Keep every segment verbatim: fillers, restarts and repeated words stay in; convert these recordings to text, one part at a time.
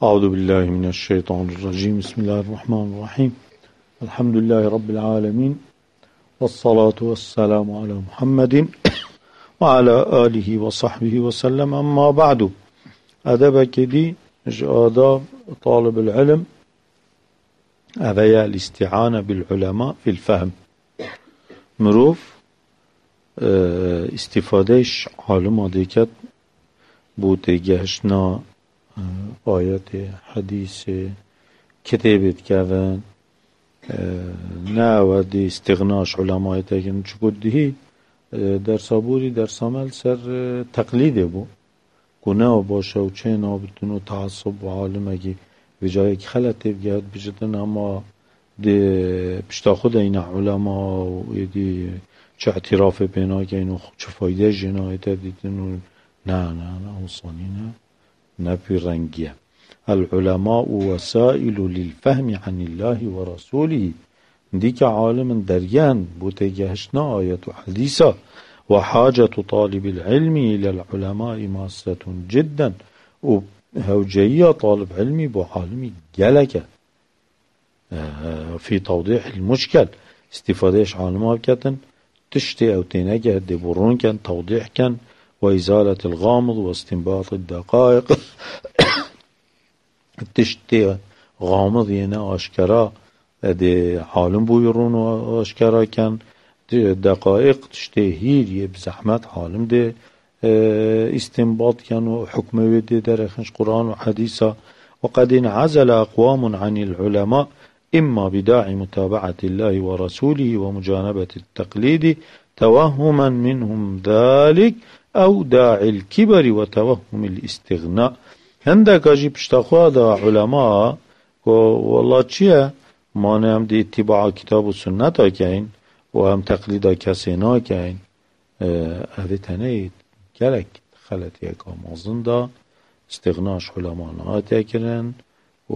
أعوذ بالله من الشيطان الرجيم. بسم الله الرحمن الرحيم. الحمد لله رب العالمين، والصلاة والسلام على محمد وعلى آله وصحبه وسلم. أما بعد، أدبك دي آداب طالب العلم أبيا الاستعانة بالعلماء في الفهم. مروف استفادهش عالم ديكت بوتي جهشنا آيات حديث كتابت كذا نه ودي استغناش علماء تاكن چقد دهي در صبوري در سامل سر تقليد بو گناه باشه و چه نابتون و تعصب و عالم اگه به جایی که خلط تفگهد بجدن اما ده پشتا خود این علماء و دی چه اعتراف بنا که اینو چه فایده جنایت دیدن و نه نه نه حسانی نه نفي رنجية. العلماء وسائل للفهم عن الله ورسوله. ديك عالم دريان بوتجهشنا آية حديثة. وحاجة طالب العلم إلى العلماء ماسة جدا. وهوجية طالب علمي بعالمي جلك في توضيح المشكل. استفادهش عالمها كتن تشتي أو تنجه دبرون كان توضيح كان وإزالة الغامض واستنباط الدقائق. تشتي غامض ينا أشكرا دي عالم بويرون وأشكرا كان دقائق تشتي هير يبزحمت عالم دي استنباط كان وحكم ودي درخنش قرآن وحديثة. وقد انعزل أقوام عن العلماء إما بداعي متابعة الله ورسوله ومجانبة التقليد توهما منهم ذلك أو داعي الكبر وتوهم الاستغناء. هندك أجي بشتاخوا دا علماء والله چيه ما نهم دي اتباع كتاب والسنة كاين وهم تقليد كسينا كاين هذه تنيت كالك خلت يكا مازن دا استغناش علماء نهات يكرن و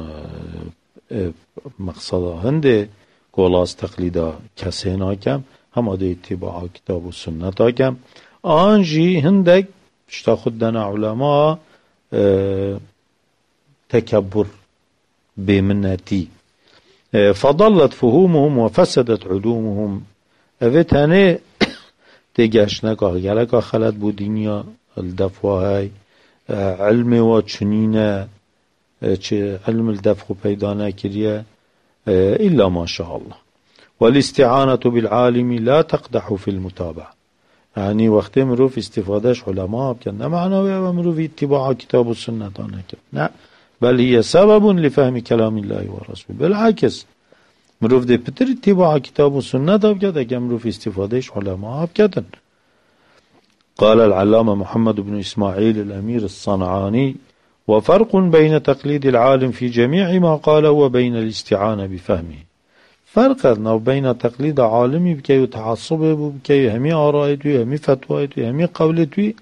مقصدا هنده قولاس تقليد كسينا كم هم دي اتباع كتاب والسنة كم آنجي هندك بشتا خدنا علماء اه تكبر بمنتي اه فضلت فهومهم وفسدت علومهم. اوه تيجاشنك اغيالك خلت بو دنيا الدفوة هاي اه علم و چنين اه علم الدفو پیدانا كريا اه إلا ما شاء الله. والاستعانة بالعالم لا تقدح في المتابعة. يعني وقت مروف استفادهش علماء بكن معنى مروف اتباع كتاب والسنة نا بل هي سبب لفهم كلام الله ورسوله. بالعكس مروف دي بتر اتباع كتاب والسنة بكن مروف استفادهش علماء بكن. قال العلامة محمد بن إسماعيل الأمير الصنعاني: وفرق بين تقليد العالم في جميع ما قاله وبين الاستعانة بفهمه. فرق أنه بين تقليد عالمي بكي يتعصبه بكي همي آرائته همي فتوائته همي قولته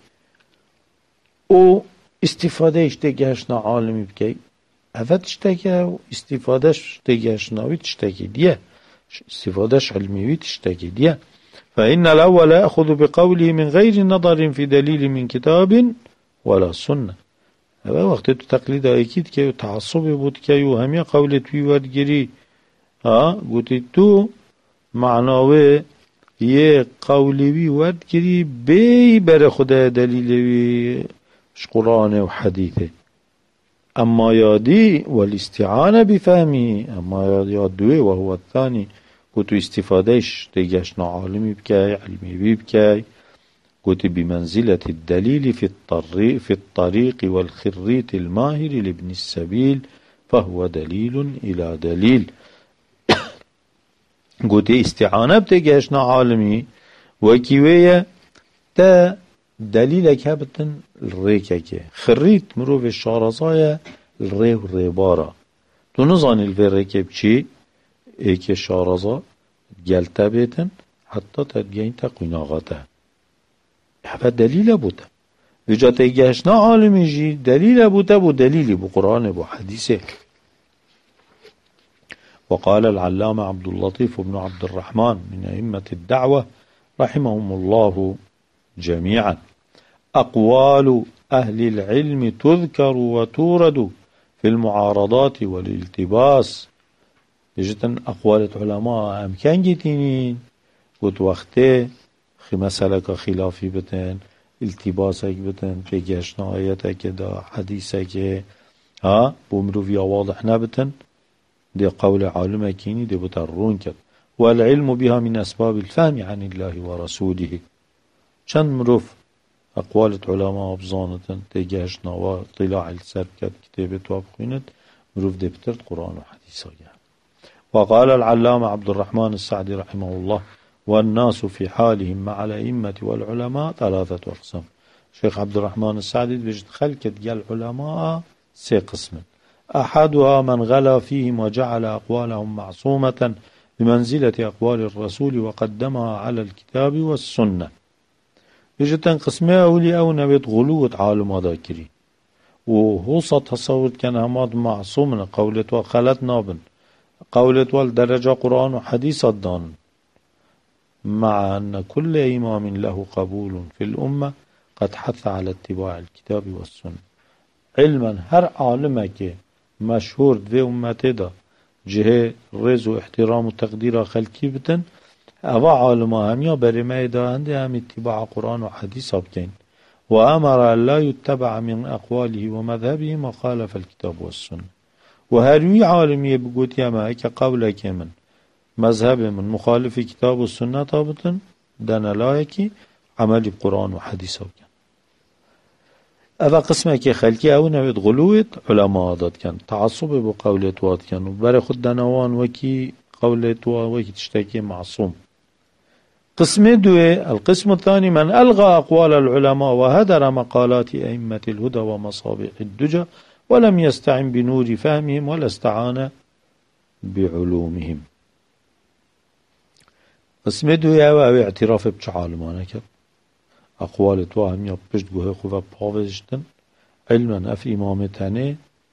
و استفاده اشتگهشنا عالمي بكي أفت اشتگه و استفاده اشتگهشناوي تشتگه ديه استفاده علمي تشتگه ديه. فإن الأول يأخذ بقوله من غير نظر في دليل من كتاب ولا سنة. هذا وقت تقليد أكيد كي يتعصبه بود كي همي قولته ودگري ها قلت تو معناوه یه قولوی ورد کری بی بر خدا دلیلوی قرآن و حدیثه. اما یادی والاستعانه بفهمی اما یاد دوی و هو الثاني قلت استفادهش دیگشنا عالمی بکی علمی بی بکی قلت بمنزلة الدليل في الطريق, في الطريق والخريط الماهر لابن السبيل فهو دليل إلى دليل. قلت استعانة بتجهشنا عالمي وكيوية تا دليلك هبتن الريكك خريت مروف الشارزايا الري والريبارة تنظن الفريكة بشي ايك الشارزا جلتا بيتن حتى تدقين تقويناغتا هذا دليل بوتا وجا تجهشنا عالمي جي دليل بوتا بو دليل بو قرآن بو حديثه. وقال العلامة عبد اللطيف بن عبد الرحمن من أئمة الدعوة رحمهم الله جميعا: أقوال أهل العلم تذكر وتورد في المعارضات والالتباس بجتن أقوال علماء أمكان جتينين قد وقته خي مسألة خلافي بتن التباسك بتن بيجاشنا آياتك دا حديثك ها بمروفيا واضح نبتن دي قول عالم كيني دي بترون كد والعلم بها من أسباب الفهم عن الله ورسوله چند مروف أقوال علماء بزانتن دي جاشنا وطلاع السر كد كتابة وابخينت مروف دي بترد قرآن وحديثة وقال العلامة عبد الرحمن السعدي رحمه الله والناس في حالهم مع الأئمة والعلماء ثلاثة أقسام. شيخ عبد الرحمن السعدي بيجد خلقت جل العلماء سي قسم. أحدها من غلا فيهم وجعل أقوالهم معصومة بمنزلة أقوال الرسول وقدمها على الكتاب والسنة. بيجد قسمها أولي أو نبيت غلوة عالم ذاكري وهو تصور كان هماد معصوم قولة وخلت نابن قولة والدرجة قرآن وحديث الدان مع أن كل إمام له قبول في الأمة قد حث على اتباع الكتاب والسنة. علما هر عالمك مشهور في أمته دا جهة رز و احترام و تقدير خلقي بتن أبا عالمها هميا برمي دا عنده هم اتباع قرآن وحديث بكين وأمر أن لا يتبع من أقواله ومذهبه ما خالف الكتاب والسنة. وهروي عالمية بقوت يما هيك قولك من مذهب من مخالف كتاب والسنة طابطا دانا لايكي عمل بقرآن وحديث بكين. أبا قسمك خلقي أو نبيت غلوة علماء داد كان تعصب بقولة واد كان وبري خد دانوان وكي قولة واد وكي تشتكي معصوم. قسم دوه القسم الثاني من ألغى أقوال العلماء وهدر مقالات أئمة الهدى ومصابيح الدجى ولم يستعن بنور فهمهم ولا استعان بعلومهم. قسم دوه أو اعتراف بشعالمانه كان أقوال تو هم يبشت جوه خوفا باوزشتن علما اف امامتانه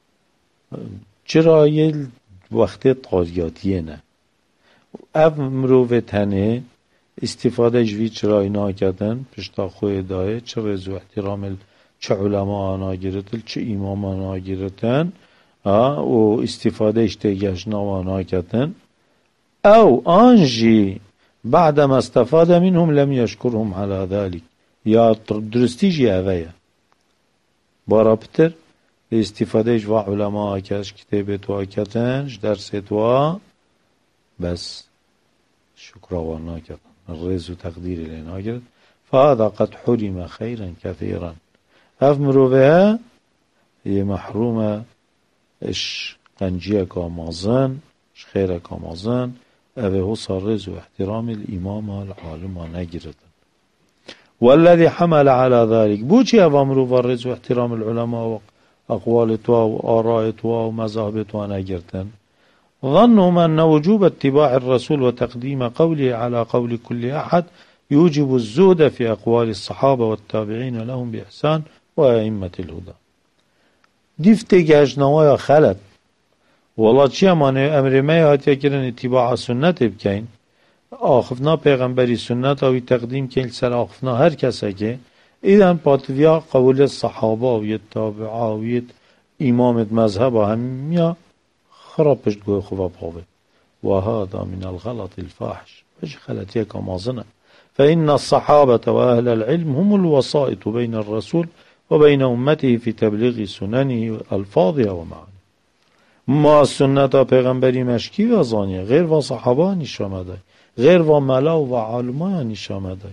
چرا یه وقت طاریاتیه نه اف مروفتانه استفاده جوی چرا اینا کردن پشتا خوی دایه چه رزو احترام چه علماء آنا گرتل چه امام آنا گرتن و استفاده اشتگشنا آنا کردن او آنجی بعدما استفاد منهم لم يشكرهم على ذلك یا درستیجی اوه بارابتر استفاده جوا علماء کش کتاب تو کتنش درس تو بس شکروانا کردن الرز و تقدیر لینا کرد فهذا قد حرم خيرا كثيرا اف مروفه یه محروم اش قنجیه کامازن اش خیره کامازن اوه هو صار رز و احترام الامام العالم نگیرد. والذي حمل على ذلك بوشي أفامرو فرز واحترام العلماء وأقوال توا وآراء توا ومذاهب توا نجرتن ظنهم أن وجوب اتباع الرسول وتقديم قوله على قول كل أحد يوجب الزهد في أقوال الصحابة والتابعين لهم بإحسان وأئمة الهدى. دفت جاجنوايا خلت والله چي أمانه أمر ما يهاتيا كرن اتباع سنة بكين آخفنا پیغمبری سنت و تقدیم که سر آخفنا هر کسی که ایدن پاتویا قول صحابه و تابعه و امامت مذهب همیا خرابش گوه خوبا باوه و هذا من الغلط الفاحش وش خلطيه كمازنة فإن الصحابة وأهل العلم هم الوسائط بين الرسول وبين أمته في تبليغ سننه ألفاظها ومعاني ما السنة پیغمبری مشکی و زانیه غیر و صحابه نشامده غیر و ملا و علماء نشامده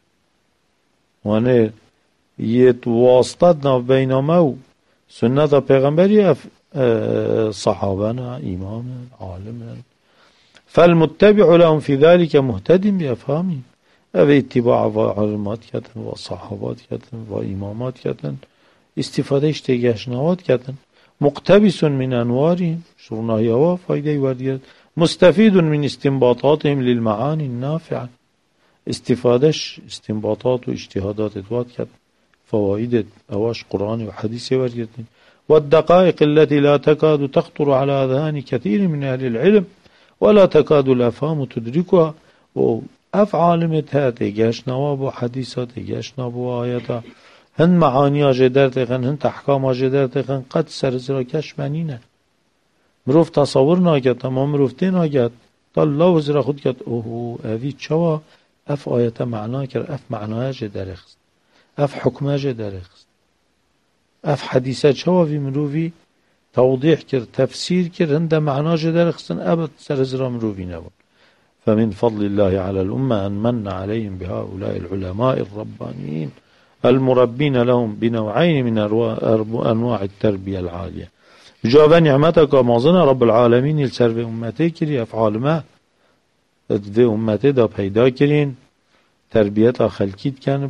وانه یه واسطت نو بینامه و سنت پیغمبری صحابه امام عالم فالمتبع لهم في ذلك مهتد بأفهامهم او اتباع و علمات کردن و صحابات کردن و امامات کردن استفاده اشتگشنوات کردن مقتبس من انوارهم شرناهی ها فایده وردیت مستفید من استنباطاتهم للمعاني النافعة استفادهش استنباطات و اجتهادات ادوات کرد فوائد اواش قرآن و حدیث وردیتن والدقائق التي لا تكاد تخطر على أذهان كثير من أهل العلم ولا تكاد الأفهام تدركها و افعال متها تيجاشنا و حديثات تيجاشنا و آياتا هن معانی آجدر دقن هن تحکام آجدر دقن قد سرزرا کش منینه مروف تصور ناگد اما مروف دی ناگد تا الله وزرا خود گد اوهو اوی چوا اف آیت معنا کرد اف معنای جدر اخست اف حکمه جدر اخست اف حدیثه چوا وی مروفی توضیح کرد تفسیر کرد هنده معنا جدر اخستن ابد سرزرا مروفی نبون فمن فضل الله على الأمة أن من عليهم بهؤلاء العلماء الربانيين المربين لهم بنوعين من أنواع التربية العالية جواب نعمتك ومازن رب العالمين السر في أمته كري أفعال ما في أمته دا پیدا كرين تربية خلقيت كانب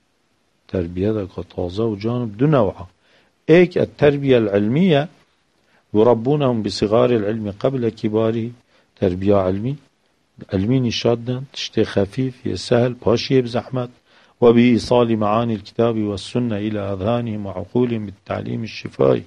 تربية تازة وجانب دو نوعه ايك التربية العلمية يربونهم بصغار العلم قبل كباره تربية علمي علمي نشادن تشتي خفيف يسهل باشي بزحمت وبإيصال معاني الكتاب والسنة إلى أذهانهم وعقولهم بالتعليم الشفائي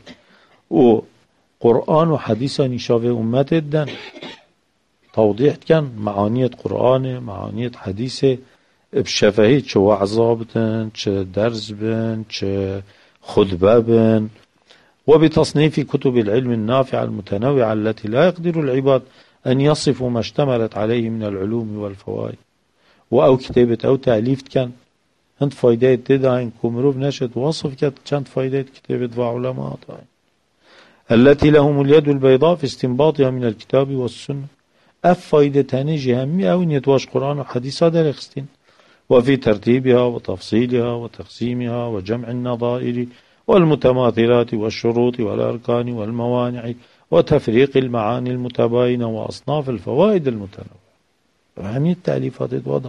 وقرآن وحديث نشاف أمت الدن توضيح كان معانية قرآن معانية حديث بشفهي چه وعظا بتن چه درس بن چه خطبة بن وبتصنيف كتب العلم النافعة المتنوعة التي لا يقدر العباد أن يصفوا ما اشتملت عليه من العلوم والفوائد وأو كتابة أو تأليف كان هند فايدة تدعين كمروف نشد وصف كانت كانت فايدة كتابة وعلماء دعين التي لهم اليد البيضاء في استنباطها من الكتاب والسنة أف فايدة تاني جهمي أو نيتواش قرآن وحديثة درخستين وفي ترتيبها وتفصيلها وتقسيمها وجمع النظائر والمتماثلات والشروط والأركان والموانع وتفريق المعاني المتباينة وأصناف الفوائد المتنوعة أهمية التأليفات الوضع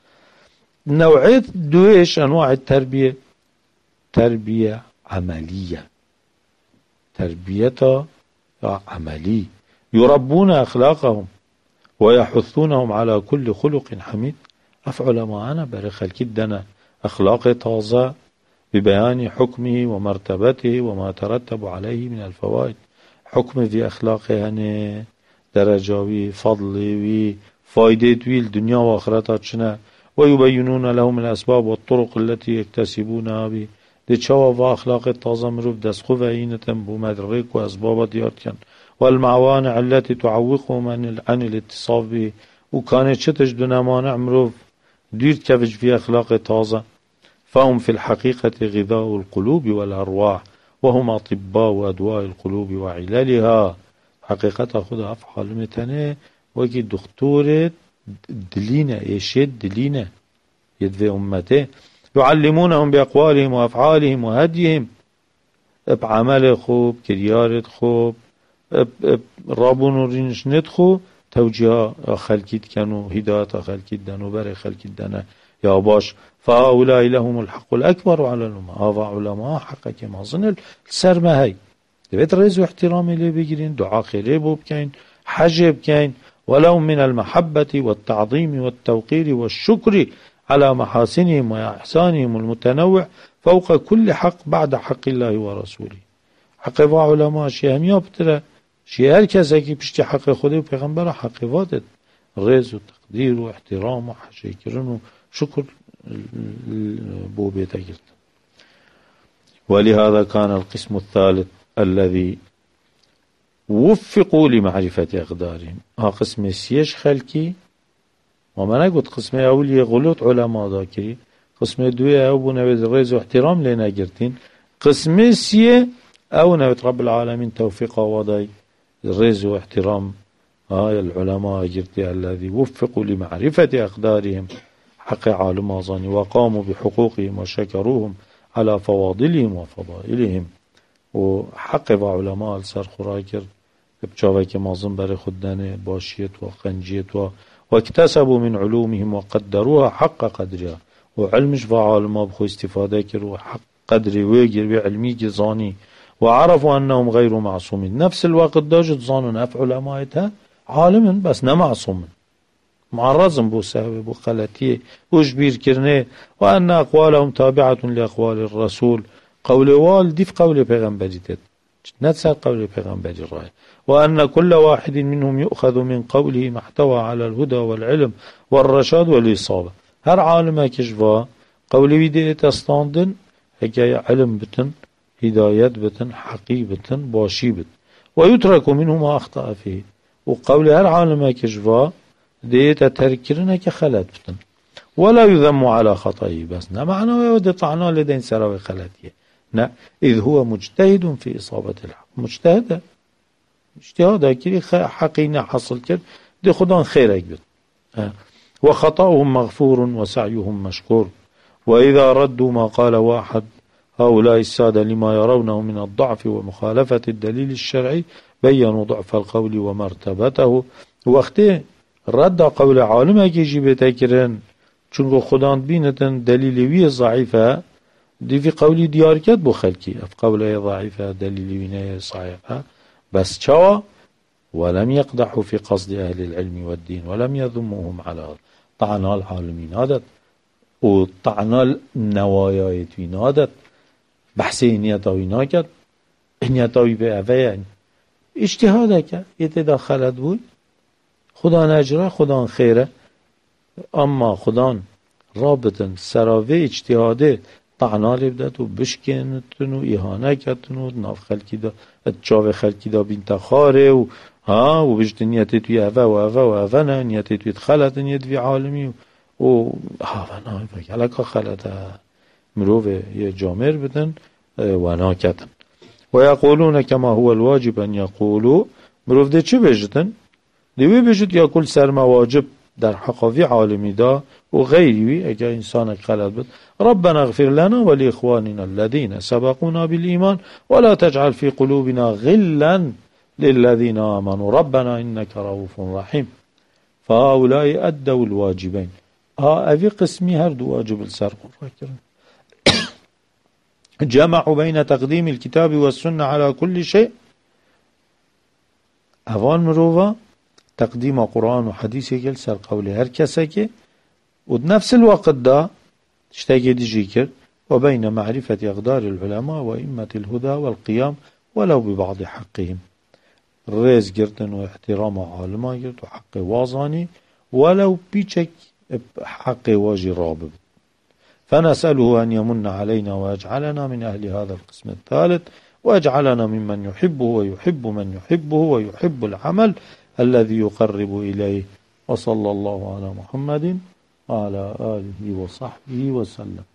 نوعية دويش أنواع التربية تربية عملية تربية عملية يربون أخلاقهم ويحثونهم على كل خلق حميد أفعل معنا برخل كدنا أخلاق تازة ببيان حكمه ومرتبته وما ترتب عليه من الفوائد حكم في أخلاقه هنه درجاوي فضلي فايدة وي الدنيا وآخرتها شنا ويبينون لهم الأسباب والطرق التي يكتسبونها به دي چوا و أخلاق تازة مروف دسخو و عينة بمدرق وأسباب ديارت كان والمعوانع التي تعوقهم عن الاتصاف به وكانت شتش دون مانع مروف ديرت كفج في أخلاق تازة فهم في الحقيقة غذاء القلوب والأرواح وهم أطباء وأدواء القلوب وعلالها حقيقة خذها أفعال متنه وكي دكتورة دلينة إيشيد دلينة يدفي أمته يعلمونهم بأقوالهم وأفعالهم وهديهم بعمل خوب كريارة خوب رابون ورينش ندخو توجيه خلقيت كانوا هداية خلقيت دانو بري خلقيت دانا يا باش فهؤلاء لهم الحق الأكبر على الأمة هذا علماء حقا كما ظن السرمة هاي دبيت رئيس واحترامي اللي بيجرين دعاء خيري بوبكين حج بكين ولو من المحبة والتعظيم والتوقير والشكر على محاسنهم وإحسانهم المتنوع فوق كل حق بعد حق الله ورسوله حق علماء شيء هم يابتره شيء هر کسی که پشت حق خدا و پیغمبر حق وادد رز و تقدیر و احترام و حشی کردن و شکر بو بيتا قلت ولهذا كان القسم الثالث الذي وفقوا لمعرفة أقدارهم ها قسم سيش خلقي وما نقول قسم أولي غلط علماء ذاكري قسم دوية أو نبي رز واحترام لنا قرتين قسم سيه أو نبي رب العالمين توفيق وضعي رز واحترام هاي العلماء قرتي الذي وفقوا لمعرفة أقدارهم حق عالم أظاني وقاموا بحقوقهم وشكروهم على فواضلهم وفضائلهم وحق وعلماء السر خراكر بجاوه که مازن برای خوددن باشیت و خنجیت و واكتسبوا من علومهم وقدروها حق قدرها وعلمش و عالما بخو استفاده کرو حق قدری ویگر و علمی جزانی وعرفوا أنهم غير معصومين نفس الوقت داجت ظانون أف علمائتها عالم بس نمعصوم معرضم بو سهوه بو خلطيه وشبير كرنه وأن أقوالهم تابعة لأقوال الرسول قول والدي في قول پیغمبری تد نتسر قول پیغمبری رأي وأن كل واحد منهم يؤخذ من قوله محتوى على الهدى والعلم والرشاد والإصابة هر عالم كشفا قول ويدي تستاندن هكاية علم بتن هدايات بتن حقي بتن باشي بت ويترك منه ما أخطأ فيه وقول هر عالم كشفا ديت تركرنا كخلات بتن ولا يذم على خطئه بس نا معنى يودي طعنا لدين سراوي خلاتيه نا إذ هو مجتهد في إصابة الحق مجتهد اجتهاد كري حقينا حصل كر دي خدان خيرك بت أه. وخطأهم مغفور وسعيهم مشكور وإذا ردوا ما قال واحد هؤلاء السادة لما يرونه من الضعف ومخالفة الدليل الشرعي بيّنوا ضعف القول ومرتبته وقته رد قول عالم كيجي بتكرن چونکو خدان بينتن دليلوية ضعيفة دي في قولي ديار كد بو خلقي اف قولي ضعيفة دليلوية صحيحة بس چوا ولم يقدحوا في قصد أهل العلم والدين ولم يذموهم على طعنا العالمين هذا وطعنا النوايا توينادت بحثي نيتاوي ناكد نيتاوي بأفا يعني اجتهادك يتدخلت بود خدا نجره خدا خيره اما خدا رابطن سراوه اجتهاده طعنا لبدت و بشکنتن و ایهانه کتن و ناف خلکی دا اتجاو خلکی دا بینتا خاره و ها و بجت نیتی توی اوه و اوه و اوه نه نیتی توی خلط نیت وی عالمی و ها و نه بگلکا خلطه مروفه یه جامر بدن و نا کتن و یقولون کما هو الواجب ان یقولو مروف ده چه بجتن؟ دوی بجت یا کل سرم واجب در حقاوی عالمی دا و غیری اگر انسان خلط بد ربنا اغفر لنا ولإخواننا الذين سبقونا بالإيمان ولا تجعل في قلوبنا غلا للذين آمنوا ربنا إنك رؤوف رحيم فهؤلاء أدوا الواجبين ها أفي قسمي هردو واجب السرق جمعوا بين تقديم الكتاب والسنة على كل شيء أفان مروفا تقديم قرآن وحديث يقل سر قولي هر كسكي ونفس الوقت دا اشتاقي دي جيكر وبين معرفة أقدار العلماء وإمة الهدى والقيام ولو ببعض حقهم ريز جردن واحترام عالما جرد وحق وازاني ولو بيشك حق واجي رابب فنسأله أن يمن علينا ويجعلنا من أهل هذا القسم الثالث ويجعلنا ممن يحبه ويحب من يحبه ويحب العمل الذي يقرب إليه وصلى الله على محمد وعلى آله وصحبه وسلم.